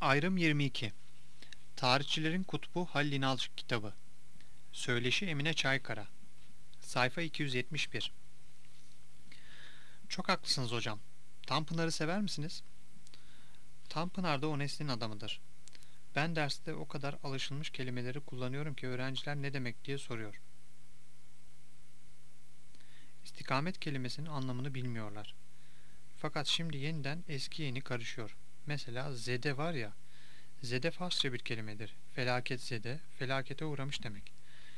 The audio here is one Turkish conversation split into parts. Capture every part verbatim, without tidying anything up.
Ayrım yirmi iki. Tarihçilerin Kutbu Halil İnalcık kitabı. Söyleşi Emine Çaykara. Sayfa iki yüz yetmiş bir. Çok haklısınız hocam. Tanpınar'ı sever misiniz? Tanpınar da o neslin adamıdır. Ben derste o kadar alışılmış kelimeleri kullanıyorum ki öğrenciler ne demek diye soruyor. İstikamet kelimesinin anlamını bilmiyorlar. Fakat şimdi yeniden eski yeni karışıyor. Mesela zede var ya, zede Farsça bir kelimedir. Felaket zede, felakete uğramış demek.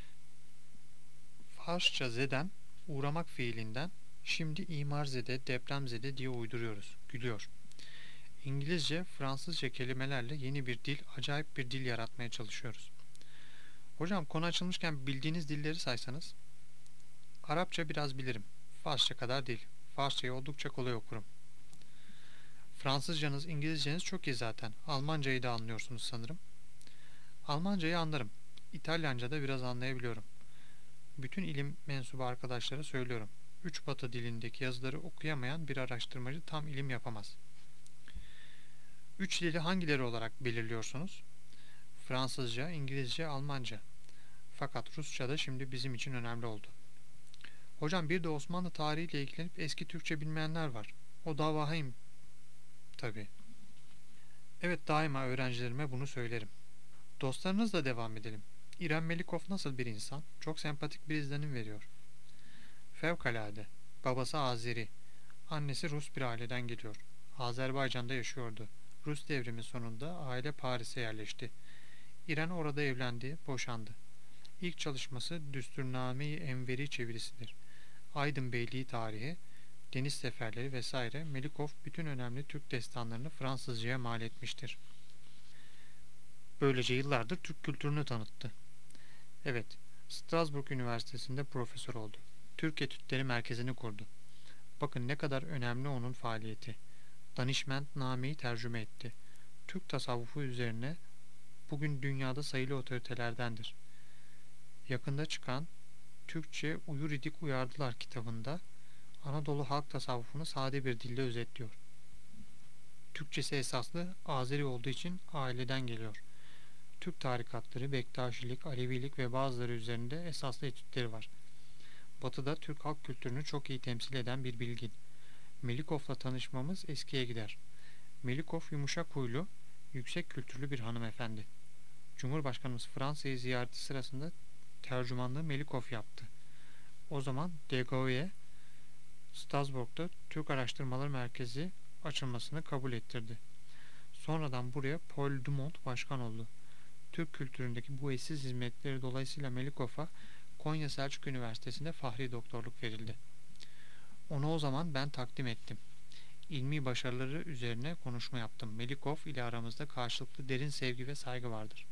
Farsça zeden, uğramak fiilinden, şimdi imarzede, depremzede diye uyduruyoruz. Gülüyor. İngilizce, Fransızca kelimelerle yeni bir dil, acayip bir dil yaratmaya çalışıyoruz. Hocam konu açılmışken bildiğiniz dilleri saysanız. Arapça biraz bilirim. Farsça kadar değil. Farsçayı oldukça kolay okurum. Fransızcanız, İngilizceniz çok iyi zaten. Almancayı da anlıyorsunuz sanırım. Almancayı anlarım. İtalyanca da biraz anlayabiliyorum. Bütün ilim mensubu arkadaşlara söylüyorum. Üç batı dilindeki yazıları okuyamayan bir araştırmacı tam ilim yapamaz. Üç dili hangileri olarak belirliyorsunuz? Fransızca, İngilizce, Almanca. Fakat Rusça da şimdi bizim için önemli oldu. Hocam bir de Osmanlı tarihiyle ilgilenip eski Türkçe bilmeyenler var. O da vahim tabii. Evet, daima öğrencilerime bunu söylerim. Dostlarınızla devam edelim. İrem Melikov nasıl bir insan? Çok sempatik bir izlenim veriyor. Fevkalade. Babası Azeri. Annesi Rus bir aileden geliyor. Azerbaycan'da yaşıyordu. Rus devrimi sonunda aile Paris'e yerleşti. İren orada evlendi, boşandı. İlk çalışması Düsturname-i Enveri çevirisidir. Aydın Beyliği tarihi, deniz seferleri vesaire. Melikov bütün önemli Türk destanlarını Fransızcaya mal etmiştir. Böylece yıllardır Türk kültürünü tanıttı. Evet, Strasbourg Üniversitesi'nde profesör oldu. Türk Etütleri Merkezi'ni kurdu. Bakın ne kadar önemli onun faaliyeti. Danişmentname'yi tercüme etti. Türk tasavvufu üzerine bugün dünyada sayılı otoritelerdendir. Yakında çıkan Türkçe Uyur idik uyardılar kitabında Anadolu halk tasavvufunu sade bir dille özetliyor. Türkçesi esaslı Azeri olduğu için aileden geliyor. Türk tarikatları, Bektaşilik, Alevilik ve bazıları üzerinde esaslı etütleri var. Batı'da Türk halk kültürünü çok iyi temsil eden bir bilgin. Melikov'la tanışmamız eskiye gider. Melikov yumuşak huylu, yüksek kültürlü bir hanımefendi. Cumhurbaşkanımız Fransa'yı ziyareti sırasında tercümanlığı Melikov yaptı. O zaman de Gaulle, Strasbourg'da Türk Araştırmaları Merkezi açılmasını kabul ettirdi. Sonradan buraya Paul Dumont başkan oldu. Türk kültüründeki bu eşsiz hizmetleri dolayısıyla Melikov'a Konya Selçuk Üniversitesi'nde fahri doktorluk verildi. Onu o zaman ben takdim ettim. İlmi başarıları üzerine konuşma yaptım. Melikov ile aramızda karşılıklı derin sevgi ve saygı vardır.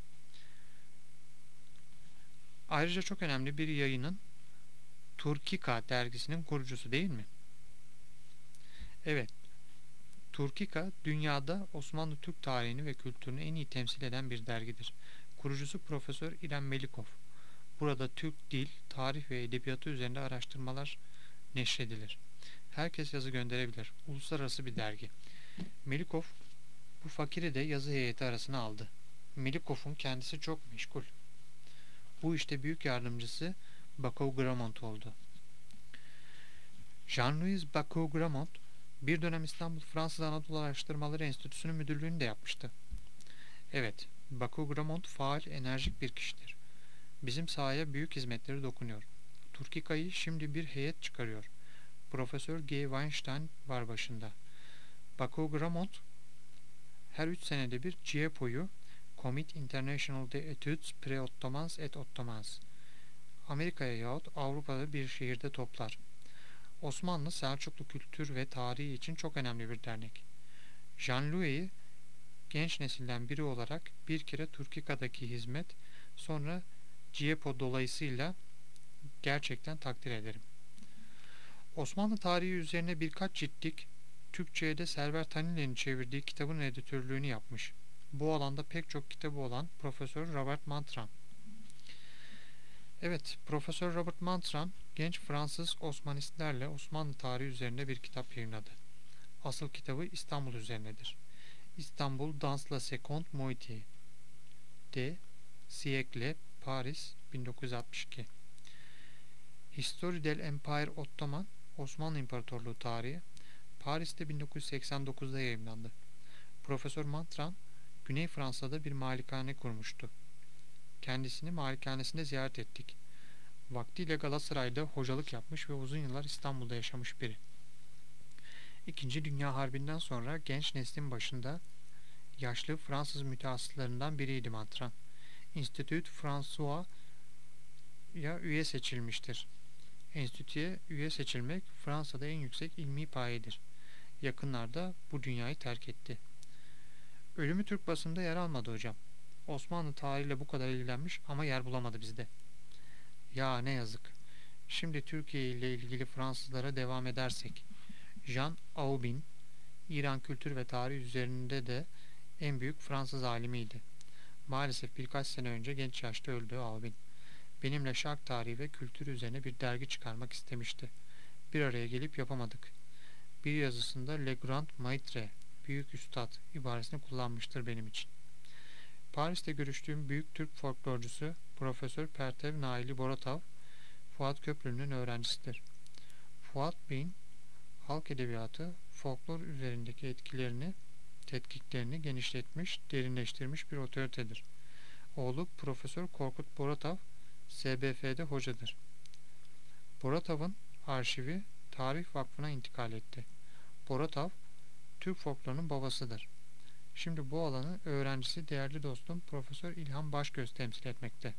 Ayrıca çok önemli bir yayının Turkika dergisinin kurucusu değil mi? Evet, Turkika dünyada Osmanlı Türk tarihini ve kültürünü en iyi temsil eden bir dergidir. Kurucusu Profesör İrem Melikov. Burada Türk dil, tarih ve edebiyatı üzerinde araştırmalar neşredilir. Herkes yazı gönderebilir. Uluslararası bir dergi. Melikov bu fakiri de yazı heyeti arasına aldı. Melikov'un kendisi çok meşgul. Bu işte büyük yardımcısı Bacot Gramont oldu. Jean-Louis Bacot Gramont bir dönem İstanbul Fransız Anadolu Araştırmaları Enstitüsü'nün müdürlüğünü de yapmıştı. Evet, Bacot Gramont faal, enerjik bir kişidir. Bizim sahaya büyük hizmetleri dokunuyor. Turkika'yı şimdi bir heyet çıkarıyor. Profesör G. Weinstein var başında. Bacot Gramont her üç senede bir C I E P O'yu Comité International des Études Pré-Ottomans et Ottomans Amerika'ya yahut Avrupa'da bir şehirde toplar. Osmanlı Selçuklu kültür ve tarihi için çok önemli bir dernek. Jean-Louis'i genç nesilden biri olarak bir kere Turkika'daki hizmet, sonra C I E P O dolayısıyla gerçekten takdir ederim. Osmanlı tarihi üzerine birkaç ciltlik Türkçe'ye de Server Taniler'in çevirdiği kitabın editörlüğünü yapmış. Bu alanda pek çok kitabı olan Profesör Robert Mantran. Evet, Profesör Robert Mantran, genç Fransız Osmanistlerle Osmanlı tarihi üzerinde bir kitap yayınladı. Asıl kitabı İstanbul üzerinedir. İstanbul Dans la Seconde Moitié de Siècle Paris bin dokuz yüz altmış iki. History del Empire Ottoman Osmanlı İmparatorluğu tarihi Paris'te bin dokuz yüz seksen dokuzda yayımlandı. Profesör Mantran Güney Fransa'da bir malikane kurmuştu. Kendisini malikanesinde ziyaret ettik. Vaktiyle Galatasaray'da hocalık yapmış ve uzun yıllar İstanbul'da yaşamış biri. İkinci Dünya Harbi'nden sonra genç neslin başında yaşlı Fransız mütehassıslarından biriydi Mantran. Institut François'a üye seçilmiştir. Enstitüye üye seçilmek Fransa'da en yüksek ilmi payedir. Yakınlarda bu dünyayı terk etti. Ölümü Türk basında yer almadı hocam. Osmanlı tarihiyle bu kadar ilgilenmiş ama yer bulamadı bizde. Ya ne yazık. Şimdi Türkiye ile ilgili Fransızlara devam edersek, Jean Aubin, İran kültür ve tarih üzerinde de en büyük Fransız alimiydi. Maalesef birkaç sene önce genç yaşta öldü Aubin. Benimle şark tarihi ve kültürü üzerine bir dergi çıkarmak istemişti. Bir araya gelip yapamadık. Bir yazısında Le Grand Maitre, büyük üstad ibaresini kullanmıştır benim için. Paris'te görüştüğüm büyük Türk folklorcusu Profesör Pertev Naili Boratav, Fuat Köprülü'nün öğrencisidir. Fuat Bey'in halk edebiyatı, folklor üzerindeki etkilerini, tetkiklerini genişletmiş, derinleştirmiş bir otoritedir. Oğlu Profesör Korkut Boratav, S B F'de hocadır. Boratav'ın arşivi Tarih Vakfı'na intikal etti. Boratav, Türk folklorunun babasıdır. Şimdi bu alanı öğrencisi değerli dostum Profesör İlhan Başgöz temsil etmekte.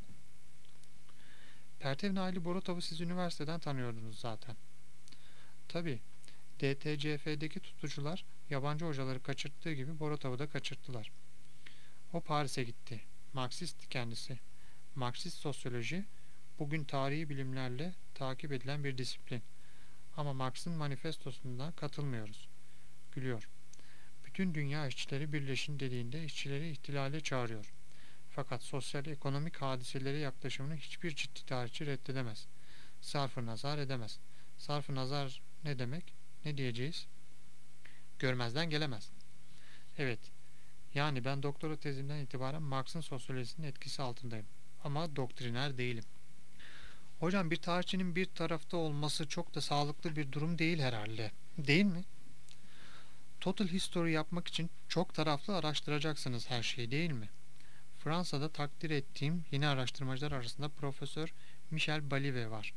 Pertev Naili Boratav'ı siz üniversiteden tanıyordunuz zaten. Tabi D T C F'deki tutucular yabancı hocaları kaçırttığı gibi Boratav'ı da kaçırttılar. O Paris'e gitti. Marksist kendisi. Marksist sosyoloji bugün tarihi bilimlerle takip edilen bir disiplin. Ama Marx'ın manifestosuna katılmıyoruz. Gülüyor. Bütün dünya işçileri birleşin dediğinde işçileri ihtilale çağırıyor. Fakat sosyal ekonomik hadiselere yaklaşımını hiçbir ciddi tarihçi reddedemez. Sarf-ı nazar edemez. Sarf-ı nazar ne demek? Ne diyeceğiz? Görmezden gelemez. Evet. Yani ben doktora tezimden itibaren Marx'ın sosyolojisinin etkisi altındayım. Ama doktriner değilim. Hocam bir tarihçinin bir tarafta olması çok da sağlıklı bir durum değil herhalde. Değil mi? Total history yapmak için çok taraflı araştıracaksınız her şeyi değil mi? Fransa'da takdir ettiğim yeni araştırmacılar arasında Profesör Michel Balive var.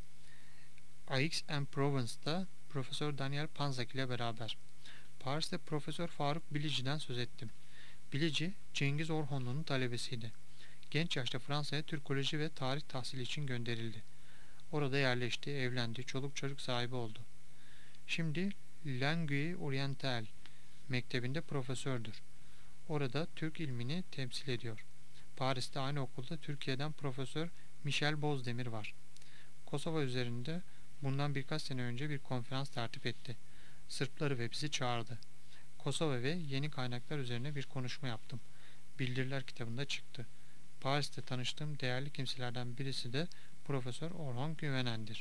Aix-en-Provence'da Profesör Daniel Panzak ile beraber. Paris'te Profesör Faruk Bilici'den söz ettim. Bilici, Cengiz Orhonlu'nun talebesiydi. Genç yaşta Fransa'ya Türkoloji ve tarih tahsili için gönderildi. Orada yerleşti, evlendi, çoluk çocuk sahibi oldu. Şimdi Langue Orientale mektebinde profesördür. Orada Türk ilmini temsil ediyor. Paris'te aynı okulda Türkiye'den Profesör Michel Bozdemir var. Kosova üzerinde bundan birkaç sene önce bir konferans tertip etti. Sırpları ve bizi çağırdı. Kosova ve yeni kaynaklar üzerine bir konuşma yaptım. Bildiriler kitabında çıktı. Paris'te tanıştığım değerli kimselerden birisi de Profesör Orhan Güvenen'dir.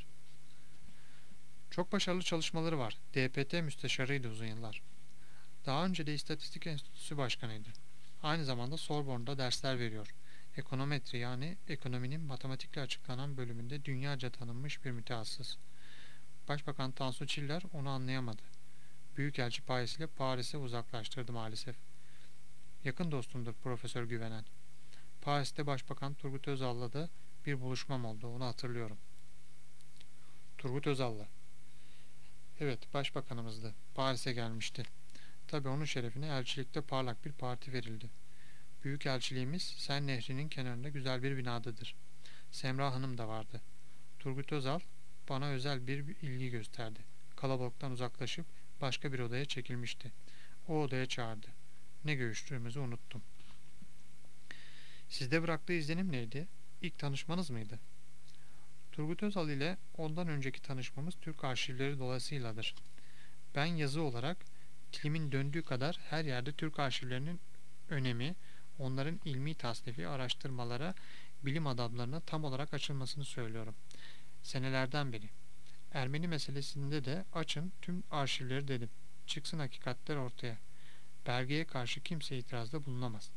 Çok başarılı çalışmaları var. D P T müsteşarıydı uzun yıllar. Daha önce de İstatistik Enstitüsü Başkanıydı. Aynı zamanda Sorbonne'da dersler veriyor. Ekonometri yani ekonominin matematikle açıklanan bölümünde dünyaca tanınmış bir mütehassıs. Başbakan Tansu Çiller onu anlayamadı. Büyükelçi payesiyle Paris'e uzaklaştırdı maalesef. Yakın dostumdur Profesör Güvenen. Paris'te Başbakan Turgut Özal'la da bir buluşmam oldu, onu hatırlıyorum. Turgut Özal'la. Evet, başbakanımızdı. Paris'e gelmişti. Tabii onun şerefine elçilikte parlak bir parti verildi. Büyükelçiliğimiz Sen Nehri'nin kenarında güzel bir binadadır. Semra Hanım da vardı. Turgut Özal bana özel bir ilgi gösterdi. Kalabalıktan uzaklaşıp başka bir odaya çekilmişti. O odaya çağırdı. Ne görüştüğümüzü unuttum. Sizde bıraktığı izlenim neydi? İlk tanışmanız mıydı? Turgut Özal ile ondan önceki tanışmamız Türk arşivleri dolayısıyladır. Ben yazı olarak dilimin döndüğü kadar her yerde Türk arşivlerinin önemi, onların ilmi tasnifi araştırmalara, bilim adamlarına tam olarak açılmasını söylüyorum. Senelerden beri. Ermeni meselesinde de açın tüm arşivleri dedim. Çıksın hakikatler ortaya. Belgeye karşı kimse itirazda bulunamaz.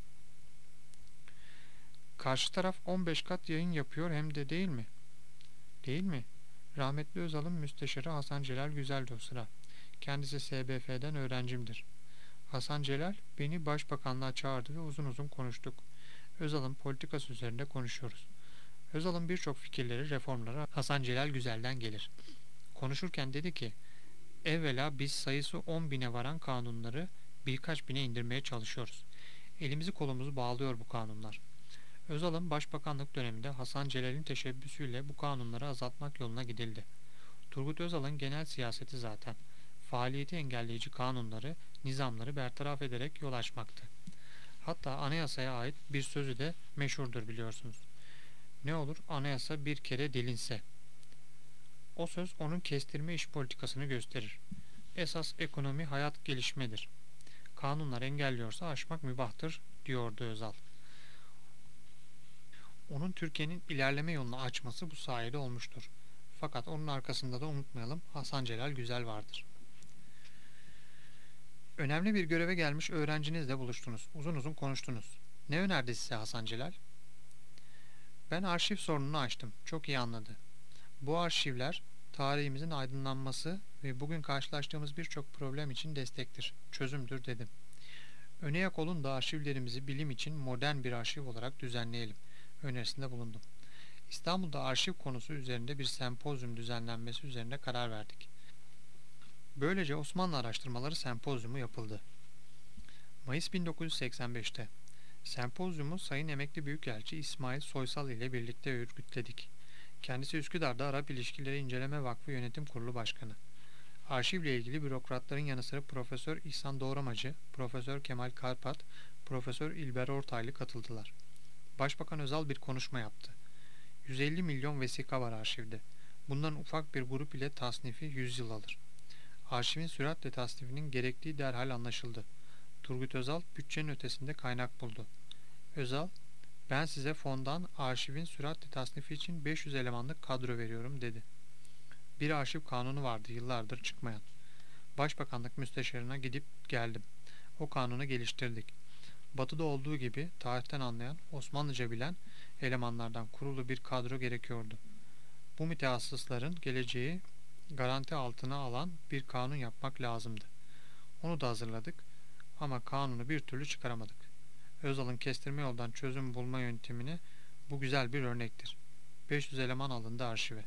Karşı taraf on beş kat yayın yapıyor hem de, değil mi? Değil mi? Rahmetli Özal'ın müsteşarı Hasan Celal Güzel'di o sıra. Kendisi S B F'den öğrencimdir. Hasan Celal beni başbakanlığa çağırdı ve uzun uzun konuştuk. Özal'ın politikası üzerinde konuşuyoruz. Özal'ın birçok fikirleri, reformları Hasan Celal Güzel'den gelir. Konuşurken dedi ki, evvela biz sayısı on bine varan kanunları birkaç bine indirmeye çalışıyoruz. Elimizi kolumuzu bağlıyor bu kanunlar. Özal'ın başbakanlık döneminde Hasan Celal'in teşebbüsüyle bu kanunları azaltmak yoluna gidildi. Turgut Özal'ın genel siyaseti zaten faaliyeti engelleyici kanunları, nizamları bertaraf ederek yol açmaktı. Hatta anayasaya ait bir sözü de meşhurdur, biliyorsunuz. Ne olur anayasa bir kere delinse. O söz onun kestirme iş politikasını gösterir. Esas ekonomi hayat gelişmedir. Kanunlar engelliyorsa aşmak mübahtır, diyordu Özal. Onun Türkiye'nin ilerleme yolunu açması bu sayede olmuştur. Fakat onun arkasında da unutmayalım, Hasan Celal Güzel vardır. Önemli bir göreve gelmiş öğrencinizle buluştunuz. Uzun uzun konuştunuz. Ne önerdi size Hasan Celal? Ben arşiv sorununu açtım. Çok iyi anladı. Bu arşivler tarihimizin aydınlanması ve bugün karşılaştığımız birçok problem için destektir, çözümdür dedim. Öne yak olun da arşivlerimizi bilim için modern bir arşiv olarak düzenleyelim önerisinde bulundum. İstanbul'da arşiv konusu üzerinde bir sempozyum düzenlenmesi üzerine karar verdik. Böylece Osmanlı Araştırmaları Sempozyumu yapıldı. Mayıs bin dokuz yüz seksen beşte sempozyumu Sayın Emekli Büyükelçi İsmail Soysal ile birlikte örgütledik. Kendisi Üsküdar'da Arap İlişkileri İnceleme Vakfı Yönetim Kurulu Başkanı. Arşivle ilgili bürokratların yanı sıra Profesör İhsan Doğramacı, Profesör Kemal Karpat, Profesör İlber Ortaylı katıldılar. Başbakan Özal bir konuşma yaptı. yüz elli milyon vesika var arşivde. Bundan ufak bir grup ile tasnifi yüz yıl alır. Arşivin süratle tasnifinin gerektiği derhal anlaşıldı. Turgut Özal bütçenin ötesinde kaynak buldu. Özal, ben size fondan arşivin süratle tasnifi için beş yüz elemanlık kadro veriyorum dedi. Bir arşiv kanunu vardı yıllardır çıkmayan. Başbakanlık müsteşarına gidip geldim. O kanunu geliştirdik. Batı'da olduğu gibi tarihten anlayan, Osmanlıca bilen elemanlardan kurulu bir kadro gerekiyordu. Bu mütehassısların geleceği garanti altına alan bir kanun yapmak lazımdı. Onu da hazırladık ama kanunu bir türlü çıkaramadık. Özal'ın kestirme yoldan çözüm bulma yöntemine bu güzel bir örnektir. beş yüz eleman alındı arşive.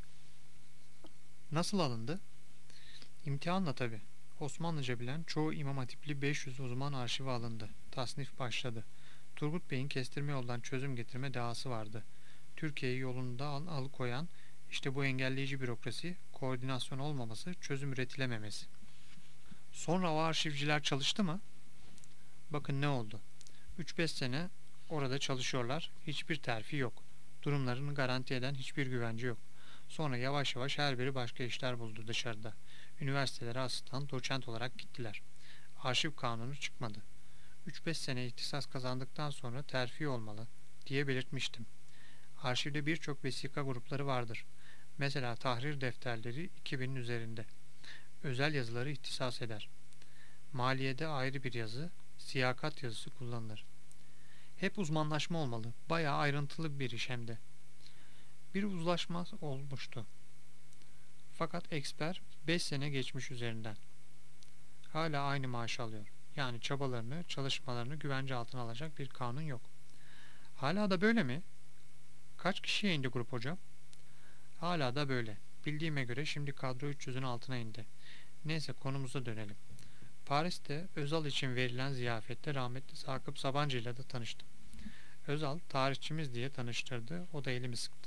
Nasıl alındı? İmtihanla tabi. Osmanlıca bilen çoğu İmam Hatipli beş yüz uzman arşive alındı. Tasnif başladı. Turgut Bey'in kestirme yoldan çözüm getirme dahası vardı. Türkiye'yi yolunda al alıkoyan işte bu engelleyici bürokrasi, koordinasyon olmaması, çözüm üretilememesi. Sonra o arşivciler çalıştı mı? Bakın ne oldu. üç beş sene orada çalışıyorlar. Hiçbir terfi yok. Durumlarını garanti eden hiçbir güvence yok. Sonra yavaş yavaş her biri başka işler buldu dışarıda. Üniversitelere asistan, doçent olarak gittiler. Arşiv kanunu çıkmadı. üç beş sene ihtisas kazandıktan sonra terfi olmalı diye belirtmiştim. Arşivde birçok vesika grupları vardır. Mesela tahrir defterleri iki binin üzerinde. Özel yazıları ihtisas eder. Maliyede ayrı bir yazı, siyakat yazısı kullanılır. Hep uzmanlaşma olmalı. Bayağı ayrıntılı bir iş hem de. Bir uzlaşma olmuştu. Fakat eksper beş sene geçmiş üzerinden. Hala aynı maaş alıyor. Yani çabalarını, çalışmalarını güvence altına alacak bir kanun yok. Hala da böyle mi? Kaç kişiye indi grup hocam? Hala da böyle. Bildiğime göre şimdi kadro üç yüzün altına indi. Neyse konumuza dönelim. Paris'te Özal için verilen ziyafette rahmetli Sakıp Sabancı ile de tanıştım. Özal tarihçimiz diye tanıştırdı, o da elimi sıktı.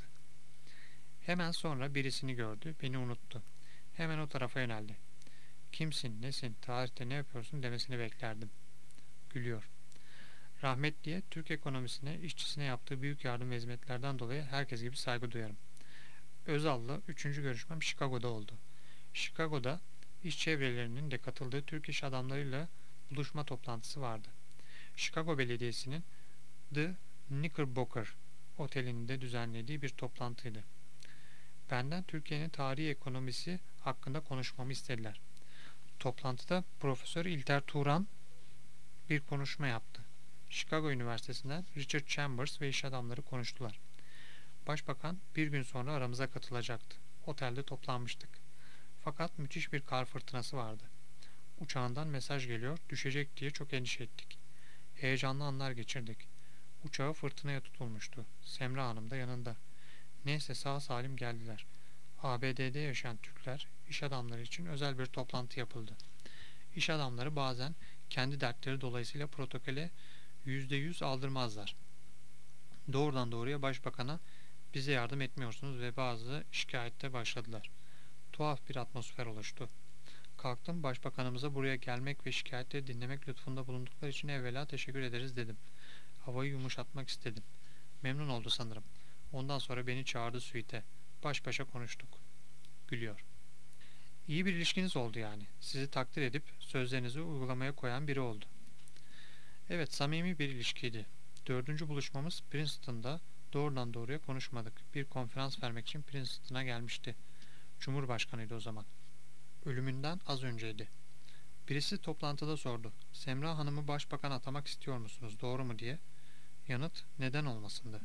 Hemen sonra birisini gördü, beni unuttu. Hemen o tarafa yöneldi. Kimsin, nesin, tarihte ne yapıyorsun demesini beklerdim. Gülüyor. Rahmetliye Türk ekonomisine, işçisine yaptığı büyük yardım ve hizmetlerden dolayı herkes gibi saygı duyarım. Özal'la üçüncü görüşmem Chicago'da oldu. Chicago'da iş çevrelerinin de katıldığı Türk iş adamlarıyla buluşma toplantısı vardı. Chicago Belediyesi'nin The Knickerbocker otelinde düzenlediği bir toplantıydı. Benden Türkiye'nin tarihi ekonomisi hakkında konuşmamı istediler. Toplantıda Profesör İlter Turan bir konuşma yaptı. Chicago Üniversitesi'nden Richard Chambers ve iş adamları konuştular. Başbakan bir gün sonra aramıza katılacaktı. Otelde toplanmıştık. Fakat müthiş bir kar fırtınası vardı. Uçağından mesaj geliyor, düşecek diye çok endişe ettik. Heyecanlı anlar geçirdik. Uçağı fırtınaya tutulmuştu. Semra Hanım da yanında. Neyse sağ salim geldiler. A B D'de yaşayan Türkler, iş adamları için özel bir toplantı yapıldı. İş adamları bazen kendi dertleri dolayısıyla protokole yüzde yüz aldırmazlar. Doğrudan doğruya başbakana bize yardım etmiyorsunuz ve bazı şikayette başladılar. Tuhaf bir atmosfer oluştu. Kalktım, başbakanımıza buraya gelmek ve şikayetleri dinlemek lütfunda bulundukları için evvela teşekkür ederiz dedim. Havayı yumuşatmak istedim. Memnun oldu sanırım. Ondan sonra beni çağırdı suite. Baş başa konuştuk. Gülüyor. İyi bir ilişkiniz oldu yani. Sizi takdir edip sözlerinizi uygulamaya koyan biri oldu. Evet, samimi bir ilişkiydi. Dördüncü buluşmamız Princeton'da. Doğrudan doğruya konuşmadık. Bir konferans vermek için Princeton'a gelmişti. Cumhurbaşkanıydı o zaman. Ölümünden az önceydi. Birisi toplantıda sordu. Semra Hanım'ı başbakan atamak istiyor musunuz? Doğru mu diye. Yanıt neden olmasındı.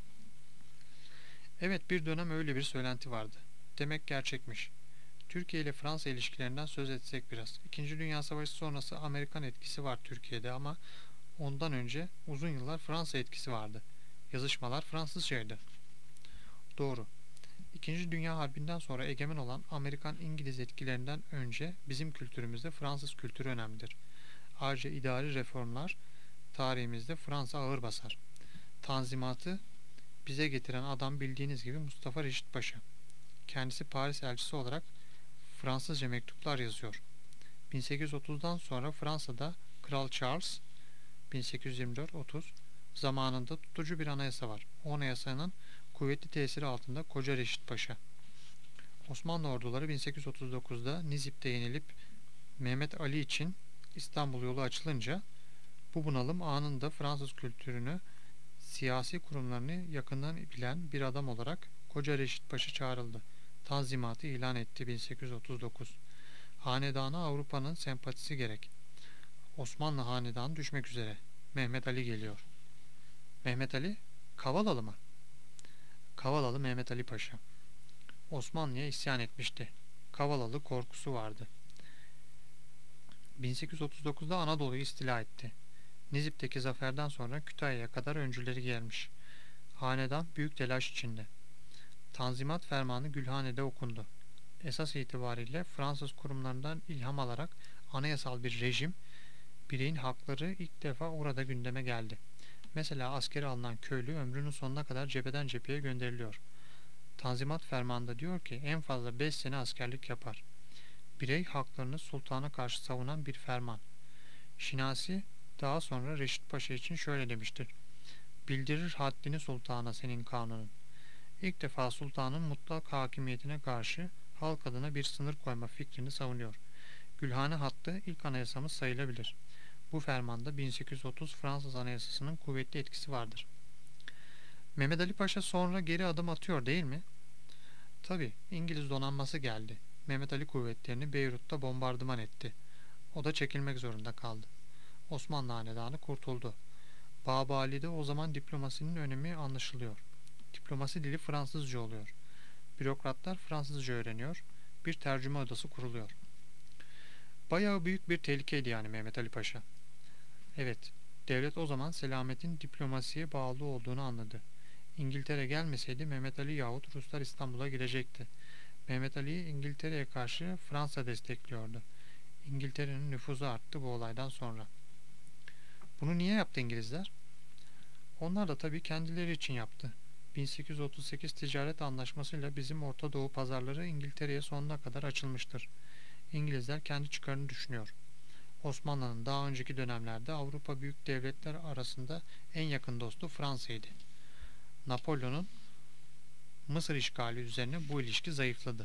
Evet, bir dönem öyle bir söylenti vardı. Demek gerçekmiş. Türkiye ile Fransa ilişkilerinden söz etsek biraz. İkinci Dünya Savaşı sonrası Amerikan etkisi var Türkiye'de ama ondan önce uzun yıllar Fransa etkisi vardı. Yazışmalar Fransızcaydı. Doğru. İkinci Dünya Harbi'nden sonra egemen olan Amerikan-İngiliz etkilerinden önce bizim kültürümüzde Fransız kültürü önemlidir. Ayrıca idari reformlar tarihimizde Fransa ağır basar. Tanzimatı bize getiren adam bildiğiniz gibi Mustafa Reşit Paşa. Kendisi Paris elçisi olarak Fransızca mektuplar yazıyor. bin sekiz yüz otuzdan sonra Fransa'da Kral Charles bin sekiz yüz yirmi dört otuz zamanında tutucu bir anayasa var. O anayasanın kuvvetli tesiri altında Koca Reşit Paşa. Osmanlı orduları bin sekiz yüz otuz dokuzda Nizip'te yenilip Mehmet Ali için İstanbul yolu açılınca bu bunalım anında Fransız kültürünü, siyasi kurumlarını yakından bilen bir adam olarak Koca Reşit Paşa çağrıldı. Tanzimatı ilan etti bin sekiz yüz otuz dokuz. Hanedana Avrupa'nın sempatisi gerek. Osmanlı hanedanı düşmek üzere. Mehmet Ali geliyor. Mehmet Ali, Kavalalı mı? Kavalalı Mehmet Ali Paşa. Osmanlı'ya isyan etmişti. Kavalalı korkusu vardı. bin sekiz yüz otuz dokuzda Anadolu'yu istila etti. Nizip'teki zaferden sonra Kütahya'ya kadar öncüleri gelmiş. Hanedan büyük telaş içinde. Tanzimat fermanı Gülhane'de okundu. Esas itibariyle Fransız kurumlarından ilham alarak anayasal bir rejim, bireyin hakları ilk defa orada gündeme geldi. Mesela askere alınan köylü ömrünün sonuna kadar cepheden cepheye gönderiliyor. Tanzimat fermanında diyor ki en fazla beş sene askerlik yapar. Birey haklarını sultana karşı savunan bir ferman. Şinasi daha sonra Reşit Paşa için şöyle demiştir. Bildirir haddini sultana senin kanunun. İlk defa sultanın mutlak hakimiyetine karşı halk adına bir sınır koyma fikrini savunuyor. Gülhane hattı ilk anayasamız sayılabilir. Bu fermanda bin sekiz yüz otuz Fransız Anayasası'nın kuvvetli etkisi vardır. Mehmet Ali Paşa sonra geri adım atıyor değil mi? Tabi, İngiliz donanması geldi. Mehmet Ali kuvvetlerini Beyrut'ta bombardıman etti. O da çekilmek zorunda kaldı. Osmanlı Hanedanı kurtuldu. Babali'de o zaman diplomasinin önemi anlaşılıyor. Diplomasi dili Fransızca oluyor. Bürokratlar Fransızca öğreniyor. Bir tercüme odası kuruluyor. Bayağı büyük bir tehlikeydi yani Mehmet Ali Paşa. Evet, devlet o zaman selametin diplomasiye bağlı olduğunu anladı. İngiltere gelmeseydi Mehmet Ali yahut Ruslar İstanbul'a girecekti. Mehmet Ali'yi İngiltere'ye karşı Fransa destekliyordu. İngiltere'nin nüfuzu arttı bu olaydan sonra. Bunu niye yaptı İngilizler? Onlar da tabii kendileri için yaptı. bin sekiz yüz otuz sekiz ticaret anlaşmasıyla bizim Orta Doğu pazarları İngiltere'ye sonuna kadar açılmıştır. İngilizler kendi çıkarını düşünüyor. Osmanlı'nın daha önceki dönemlerde Avrupa büyük devletler arasında en yakın dostu Fransa'ydı. Napolyon'un Mısır işgali üzerine bu ilişki zayıfladı.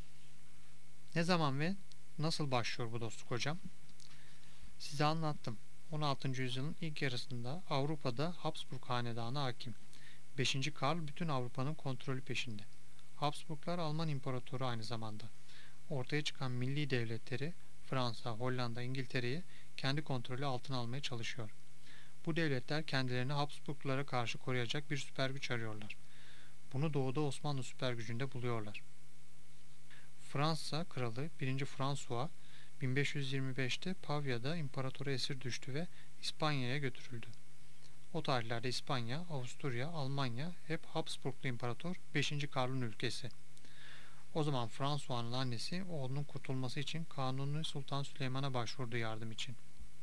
Ne zaman ve nasıl başlıyor bu dostluk hocam? Size anlattım. on altıncı yüzyılın ilk yarısında Avrupa'da Habsburg hanedanı hakim. beşinci. Karl bütün Avrupa'nın kontrolü peşinde. Habsburglar Alman İmparatoru aynı zamanda. Ortaya çıkan milli devletleri Fransa, Hollanda, İngiltere'yi kendi kontrolü altına almaya çalışıyor. Bu devletler kendilerini Habsburglara karşı koruyacak bir süper güç arıyorlar. Bunu doğuda Osmanlı süper gücünde buluyorlar. Fransa kralı birinci. François bin beş yüz yirmi beşte Pavya'da imparatora esir düştü ve İspanya'ya götürüldü. O tarihlerde İspanya, Avusturya, Almanya hep Habsburglu İmparator beşinci. Karl'ın ülkesi. O zaman François'nın annesi oğlunun kurtulması için Kanuni Sultan Süleyman'a başvurdu yardım için.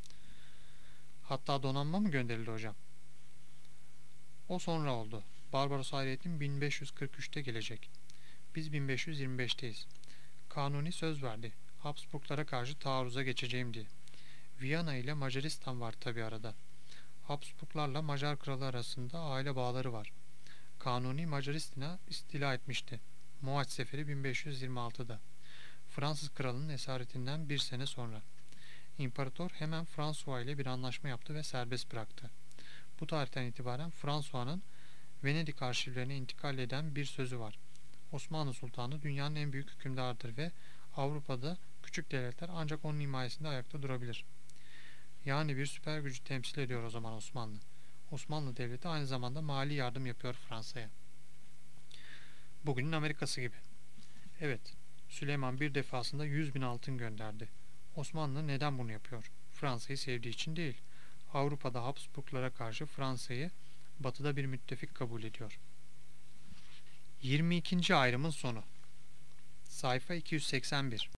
Hatta donanma mı gönderildi hocam? O sonra oldu. Barbaros Hayrettin bin beş yüz kırk üçte gelecek. Biz bin beş yüz yirmi beşteyiz. Kanuni söz verdi. Habsburglara karşı taarruza geçeceğim diye. Viyana ile Macaristan var tabi arada. Habsburglarla Macar kralı arasında aile bağları var. Kanuni Macaristan'a istila etmişti. Mohaç Seferi bin beş yüz yirmi altıda. Fransız kralının esaretinden bir sene sonra. İmparator hemen François ile bir anlaşma yaptı ve serbest bıraktı. Bu tarihten itibaren François'nın Venedik arşivlerine intikal eden bir sözü var. Osmanlı Sultanı dünyanın en büyük hükümdarıdır ve Avrupa'da küçük devletler ancak onun himayesinde ayakta durabilir. Yani bir süper gücü temsil ediyor o zaman Osmanlı. Osmanlı Devleti aynı zamanda mali yardım yapıyor Fransa'ya. Bugünün Amerika'sı gibi. Evet, Süleyman bir defasında yüz bin altın gönderdi. Osmanlı neden bunu yapıyor? Fransa'yı sevdiği için değil. Avrupa'da Habsburglara karşı Fransa'yı batıda bir müttefik kabul ediyor. yirmi ikinci ayrımın sonu. Sayfa iki yüz seksen bir.